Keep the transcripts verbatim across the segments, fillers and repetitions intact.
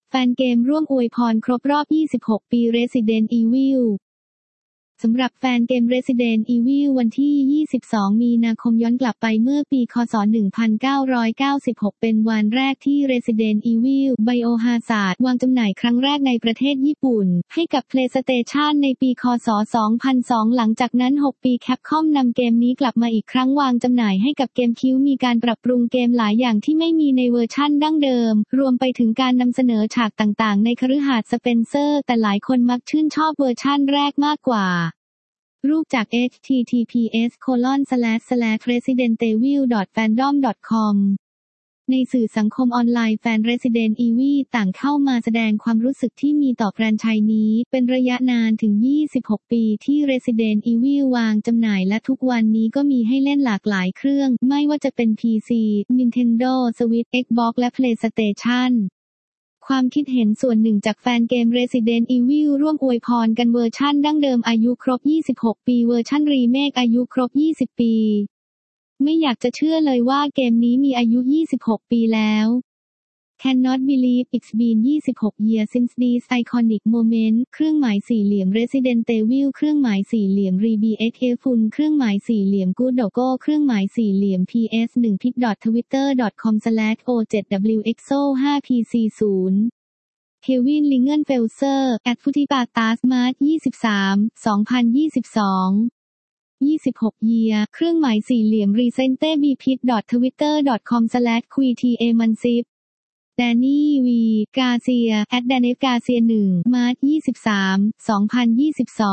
แฟนเกมร่วมอวยพรครบรอบยี่สิบหกปี Resident Evilสำหรับแฟนเกม Resident Evil วันที่ยี่สิบสองมีนาคมย้อนกลับไปเมื่อปีคศหนึ่งพันเก้าร้อยเก้าสิบหกเป็นวันแรกที่ Resident Evil Biohazard วางจำหน่ายครั้งแรกในประเทศญี่ปุ่นให้กับ PlayStation ในปีคศสองพันสองหลังจากนั้นหกปี Capcom นำเกมนี้กลับมาอีกครั้งวางจำหน่ายให้กับเกมคิวมีการปรับปรุงเกมหลายอย่างที่ไม่มีในเวอร์ชั่นดั้งเดิมรวมไปถึงการนำเสนอฉากต่างๆในคฤหาสน์สเปนเซอร์แต่หลายคนมักชื่นชอบเวอร์ชั่นแรกมากกว่ารูปจาก เอช ที ที พี เอส โคลอน สแลช สแลช เรสซิเดนต์ อี วิล ดอท แฟนดอม ดอท คอม ในสื่อสังคมออนไลน์แฟน Resident Evil ต่างเข้ามาแสดงความรู้สึกที่มีต่อแฟรนไชส์นี้เป็นระยะนานถึงยี่สิบหกปีที่ Resident Evil วางจำหน่ายและทุกวันนี้ก็มีให้เล่นหลากหลายเครื่องไม่ว่าจะเป็น พี ซี Nintendo Switch Xbox และ PlayStationความคิดเห็นส่วนหนึ่งจากแฟนเกม Resident Evil ร่วมอวยพรกันเวอร์ชั่นดั้งเดิมอายุครบยี่สิบหกปีเวอร์ชั่นรีเมคอายุครบยี่สิบปีไม่อยากจะเชื่อเลยว่าเกมนี้มีอายุยี่สิบหกปีแล้ว Cannot believe it's been ยี่สิบหก years since this iconic moment เครื่องหมายสี่เหลี่ยม Resident Evil เครื่องหมายสี่เหลี่ยม rebxfun เครื่องหมายสี่เหลี่ยม good logo เครื่องหมายสี่เหลี่ยม พี เอส หนึ่ง พิก ดอท ทวิตเตอร์ ดอท คอม สแลช โอ เจ็ด ดับเบิลยู เอ็กซ์ โอ ห้า พี ซี ศูนย์ Kevin Lingenfelser แอด Futipatas March ยี่สิบสาม สองพันยี่สิบสองยี่สิบหก year เครื่องหมายสี่เหลี่ยม Recente bpit ดอท ทวิตเตอร์ ดอท คอม สแลช คุย ที เอ Mansip Danny V Garcia แอด Danet Garcia หนึ่ง March ยี่สิบสาม สองพันยี่สิบสอง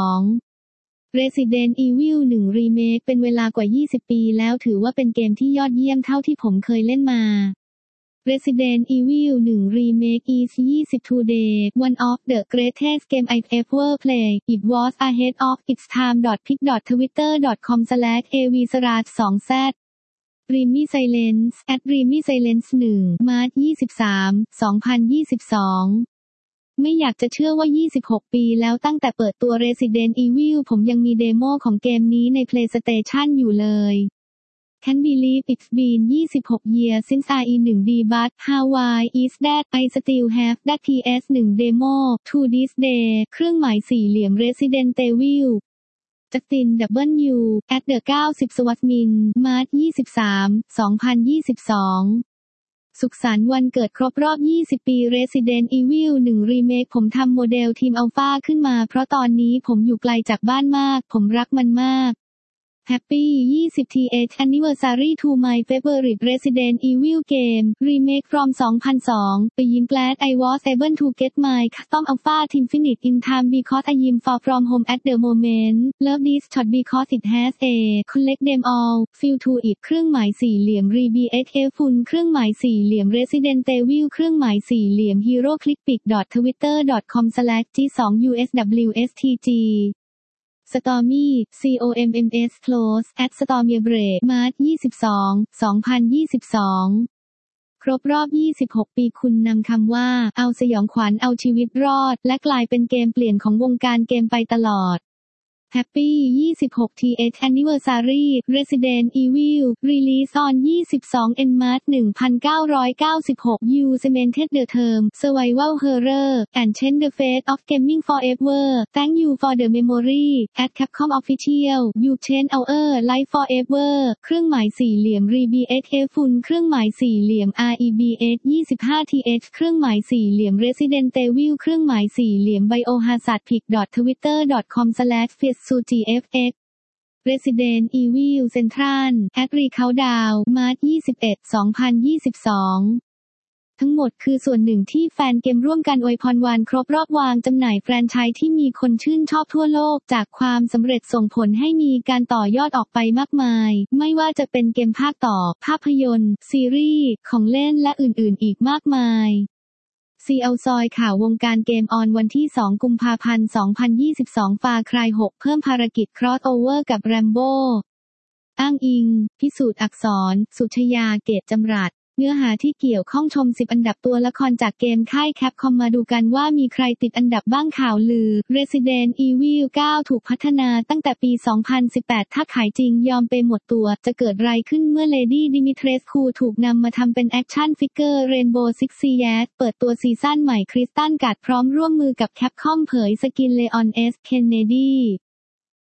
Resident Evil หนึ่ง Remake เป็นเวลากว่ายี่สิบปีแล้วถือว่าเป็นเกมที่ยอดเยี่ยมเท่าที่ผมเคยเล่นมา Resident Evil หนึ่ง Remake is ยี่สิบ today one of the greatest game I've ever played it was ahead of its time pic ดอท ทวิตเตอร์ ดอท คอม สแลช เอ วี สแลช สอง แซด Remy Silence แอด Remy Silence หนึ่ง March ยี่สิบสาม สองพันยี่สิบสองไม่อยากจะเชื่อว่ายี่สิบหกปีแล้วตั้งแต่เปิดตัว Resident Evil ผมยังมีเดโมของเกมนี้ใน PlayStation อยู่เลย Can't believe it's been ยี่สิบหก years since อาร์ อี หนึ่ง debut how why is that I still have that พี เอส หนึ่ง demo to this day เครื่องหมายสี่เหลี่ยม Resident Evilจัสติน ดับเบิลยู แอท เดอะ เก้าสิบ สวัสมิน มาร์ช ยี่สิบสาม สองพันยี่สิบสองสุขสันต์วันเกิดครบรอบยี่สิบปี Resident Evil หนึ่ง Remake ผมทำโมเดลทีมอัลฟาขึ้นมาเพราะตอนนี้ผมอยู่ไกลจากบ้านมากผมรักมันมาก Happy ยี่สิบ ที เอช Anniversary to my favorite Resident Evil game Remake from สองพันสอง I'm glad I was able to get my custom alpha team finished in time because I am far from home at the moment love this shot because it has a collect them all feel to it เครื่องหมายสี่เหลี่ยม rebxfun เครื่องหมายสี่เหลี่ยม Resident Evil เครื่องหมายสี่เหลี่ยม hero click pic ดอท ทวิตเตอร์ ดอท คอม สแลช จี ทู ยู เอส ดับเบิลยู เอส ที จีStormy ซี โอ เอ็ม เอ็ม เอส Close at Stormy Break March ยี่สิบสอง สองพันยี่สิบสองครบรอบยี่สิบหกปีคุณนำคำว่าเอาสยองขวัญเอาชีวิตรอดและกลายเป็นเกมเปลี่ยนของวงการเกมไปตลอดHappy ยี่สิบหก ที เอช Anniversary Resident Evil Release on ยี่สิบสอง March หนึ่งพันเก้าร้อยเก้าสิบหก You cemented the term Survival Horror and changed the face of gaming forever Thank you for the memory at Capcom Official You changed our life forever เครื่องหมายสี่เหลี่ยม rebxfun เครื่องหมายสี่เหลี่ยม rebx ยี่สิบห้า ที เอช เครื่องหมายสี่เหลี่ยม Resident Evil เครื่องหมายสี่เหลี่ยม Biohazard pic ดอท ทวิตเตอร์ ดอท คอม สแลช ซูจี เอฟ เอ็กซ์ Resident Evil Central at Recountdown March ยี่สิบเอ็ด สองพันยี่สิบสองทั้งหมดคือส่วนหนึ่งที่แฟนเกมร่วมกันอวยพรวันครบรอบวางจำหน่ายแฟรนไชส์ที่มีคนชื่นชอบทั่วโลกจากความสำเร็จส่งผลให้มีการต่อยอดออกไปมากมายไม่ว่าจะเป็นเกมภาคต่อภาพยนตร์ซีรีส์ของเล่นและอื่นๆอีกมากมายซี แอล ซอยข่าววงการเกมออนวันที่สองกุมภาพันธ์สองพันยี่สิบสองฟาครายหกเพิ่มภารกิจครอสโอเวอร์กับแรมโบ้อ้างอิงพิสูจน์อักษรสุชยาเกตจำรัดเนื้อหาที่เกี่ยวข้องชมสิบอันดับตัวละครจากเกมค่ายแคปคอมมาดูกันว่ามีใครติดอันดับบ้างข่าวลือ Resident Evil เก้า ถูกพัฒนาตั้งแต่ปี สองพันสิบแปด ถ้าขายจริงยอมไปหมดตัวจะเกิดไรขึ้นเมื่อ Lady Dimitrescu ถูกนำมาทำเป็นแอคชั่นฟิกเกอร์ Rainbow Six Siege เปิดตัวซีซั่นใหม่คริสตัลการ์ดพร้อมร่วมมือกับแคปคอมเผยสกิน Leon S. Kennedy